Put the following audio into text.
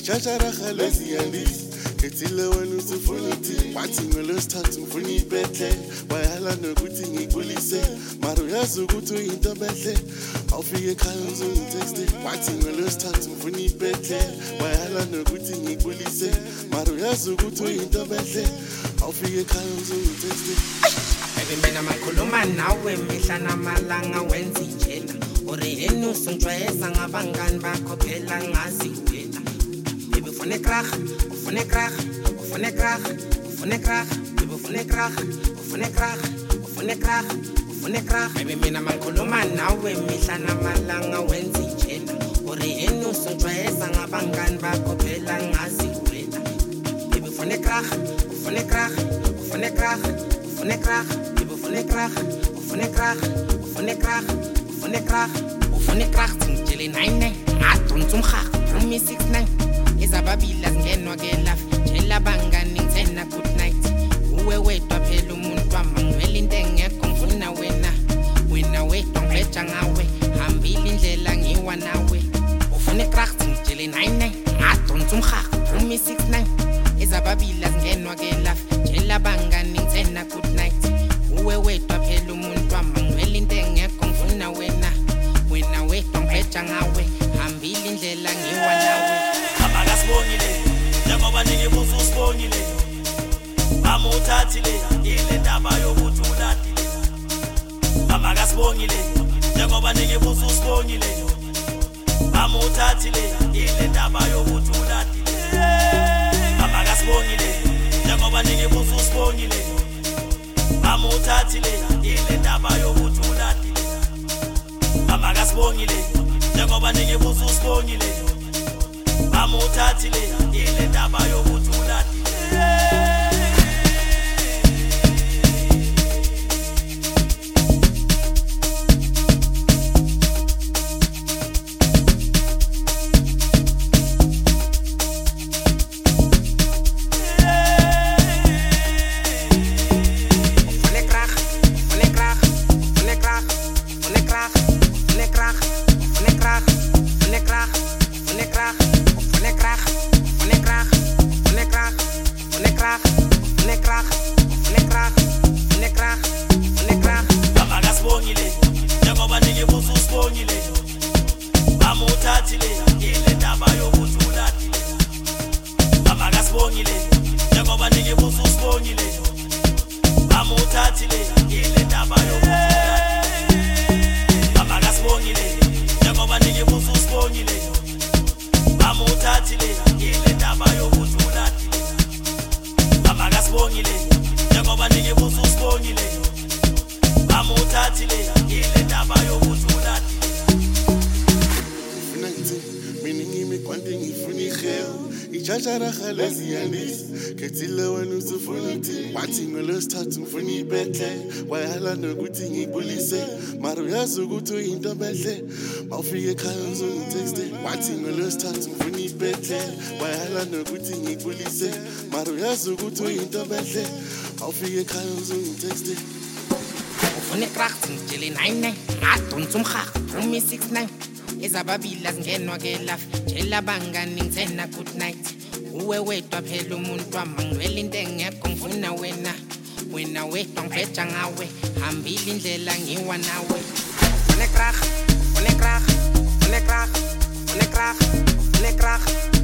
Ichachara khalezi yandis Ketile wenu sifuniti Wati ngolo statu mfuni betle Wayala nokuti ngigulise Maru yazu kutu into betle Aufige kayo zungu texte Wati ngolo statu mfuni betle Wayala nokuti ngigulise Maru yazu kutu into betle Aufige kayo zungu texte Baby mina makhuluma nawe mihla namalanga wenza injena Ore yenu sungijwayeza ngabangani bakho phela ngazi wena Baby ufune krach, ufune krach, ufune krach, ufune krach Baby ufune krach, ufune krach, ufune krach, ufune krach Baby mina makhuluma nawe mihla namalanga wenza injena Ore yenu sungijwayeza ngabangani bakho phela ngazi wena Baby ufune krach, ufune krach, ufune krach, ufune krach Baby ufune krach, ufune krach, ufune krach, ufune krach Ufune krach ngitshele 99 ngadonsa umhaka Rumi 69 Izababila zingenwa ke lafi Tshela bangani ngithena good night Uwe wedwa phela umuntu wami ngivela into engekho ngifuna wena Wena wedwa ngibheja ngawe Hambile indlela ngiwa nawe Ufune krach ngitshele 99 ngadonsa umhaka Rumi 69 Izababila zingenwa ke lafi Tshela bangani ngithena good night Uwe wedwa phela umuntu wami ngivela into engekho ngifuna wena Wena wedwa ngibheja ngawe Hambile indlela ngiwa nawe Abakasibongile njengoba ningibuza usibongile Amuthathile ile ndaba yokuthi uladile Abakasibongile njengoba ningibuza usibongile Amuthathile ile ndaba yokuthi uladile Abakasibongile njengoba ningibuza usibongile Amuthathile ile ndaba yokuthi uladile Abakasibongile njengoba ningibuza usibongile Amuthathile ile ndaba yokuthi uladile Abakasibongile njengoba ningibuza usibongile Amuthathile ile ndaba yokuthi uladile Abakasibongile njengoba ningibuza usibongile Amuthathile ile ndaba yokuthi uladile Abakasibongile njengoba ningibuza usibongile Amuthathile ile ndaba yokuthi uladile Abakasibongile njengoba ningibuza usibongile Amuthathile ile ndaba yokuthi uladile Ngifuna ngithi mina ngimikwande ngifuna iheo Ichachara khalezi yandis Ketile wenu sifuniti Wathi ngolo statu ngifuna ibetle Wayala nokuthi ngigulise Maru yazi ukuthi uyinto behle Mawufike ekhaya uzungu texte Wathi ngolo statu ngifuna ibetle Wayala nokuthi ngigulise Maru yazi ukuthi uyinto behle Mawufike ekhaya uzungu texte Ufune krach ngitshele 99 ngadonsa umhaka Rumi 69 Izababila zingenwa ke lafi Tshela bangani ngithena good night Uwe wedwa phela umuntu wami ngivela into engekho ngifuna wena Wena wedwa ngibheja ngawe Hambile indlela ngiwa nawe Ufune krach, ufune krach, ufune krach, ufune krach, ufune krach